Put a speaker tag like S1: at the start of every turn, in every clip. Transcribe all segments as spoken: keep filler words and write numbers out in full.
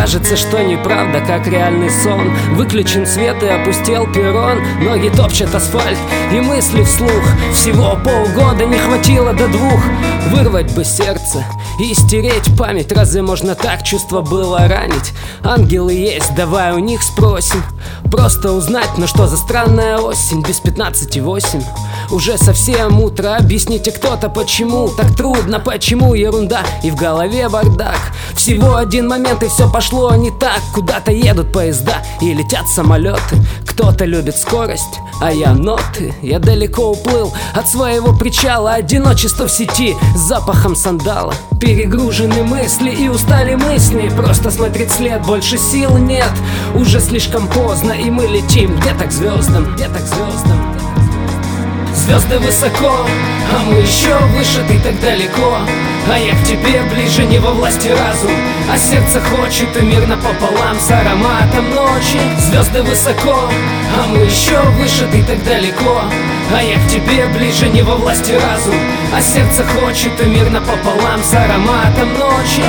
S1: Кажется, что неправда, как реальный сон. Выключен свет и опустел перрон. Ноги топчат асфальт и мысли вслух. Всего полгода не хватило до двух. Вырвать бы сердце и стереть память. Разве можно так чувство было ранить? Ангелы есть, давай у них спросим. Просто узнать, ну что за странная осень. Без пятнадцати восемь, уже совсем утро. Объясните кто-то, почему так трудно, почему ерунда и в голове бардак. Всего один момент и все пошло не так. Куда-то едут поезда и летят самолеты. Кто-то любит скорость, а я ноты. Я далеко уплыл от своего причала. Одиночество в сети с запахом сандала. Перегружены мысли и устали мысли. Просто смотреть след, больше сил нет. Уже слишком поздно и мы летим где-то к звездам, где-то к звездам. Звезды высоко, а мы еще выше, ты так далеко. А я к тебе ближе, не во власти разум. А сердце хочет и мир напополам с ароматом ночи. Звезды высоко, а мы еще выше, ты так далеко. А я к тебе ближе, не во власти разум. А сердце хочет и мир напополам с ароматом ночи.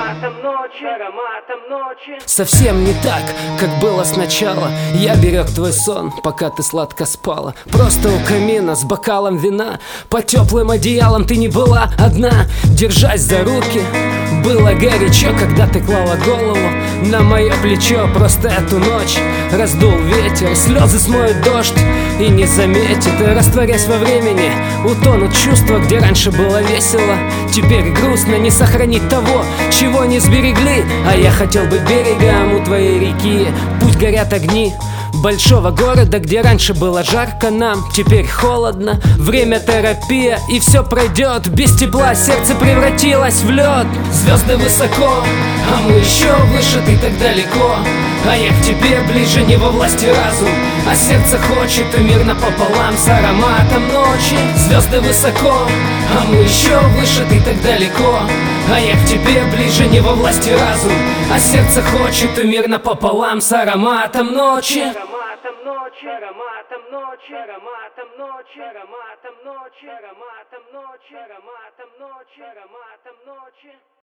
S1: Совсем не так, как было сначала. Я берег твой сон, пока ты сладко спала. Просто у камина с бокалом вина. Под теплым одеялом ты не была одна. Держась за руки, было горячо, когда ты клала голову на мое плечо. Просто эту ночь раздул ветер. Слезы смоет дождь и не заметит. И растворясь во времени, утонут чувства. Где раньше было весело, теперь грустно. Не сохранить того, чего не сберегли. А я хотел быть берегом у твоей реки. Пусть горят огни большого города, где раньше было жарко нам, теперь холодно. Время терапия, и все пройдет. Без тепла сердце превратилось в лед. Звезды высоко, а мы еще выше, ты так далеко. А я к тебе ближе, не во власти разум. А сердце хочет и мир напополам с ароматом ночи. Звезды высоко, а мы еще выше, ты так далеко. А я к тебе ближе, не во власти разум. А сердце хочет и мир напополам с ароматом ночи. Ароматом ночи, ароматом ночи, ароматом ночи, ароматом ночи, ароматом ночи, ароматом ночи, ароматом ночи.